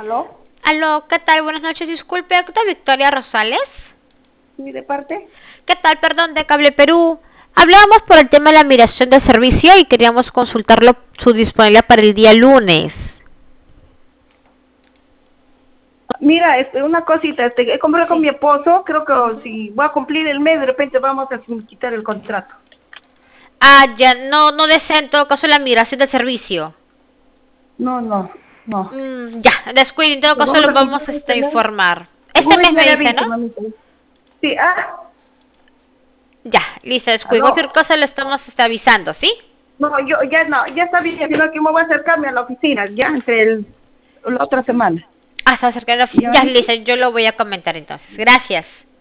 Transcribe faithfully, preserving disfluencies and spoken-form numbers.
¿Aló? Aló, ¿qué tal? Buenas noches, disculpe, ¿doctora Victoria Rosales? ¿Sí, de parte? ¿Qué tal? Perdón, de Cable Perú. Hablábamos por el tema de la migración de servicio y queríamos consultarlo su disponibilidad para el día lunes. Mira, este, una cosita, este, he comprado con Sí. mi esposo, creo que si voy a cumplir el mes, de repente vamos a quitar el contrato. Ah, ya, no, no desea en todo caso la migración de servicio. No, no, no. Mm, ya, descuide, en todo Lo caso vamos lo a vamos cumplir a este este, mes. informar. Este Un mes mes ya me le dice, ¿no? aviso, mamita. Sí, ah, Ya, listo, descuide. Cualquier aló. cosa lo estamos este, avisando, ¿sí? No, yo ya no, ya está bien, sino que me voy a acercarme a la oficina, ya entre el, la otra semana. Hasta acercar la ¿Ya, oficina. Ya, mamita? listo, yo lo voy a comentar entonces. Gracias.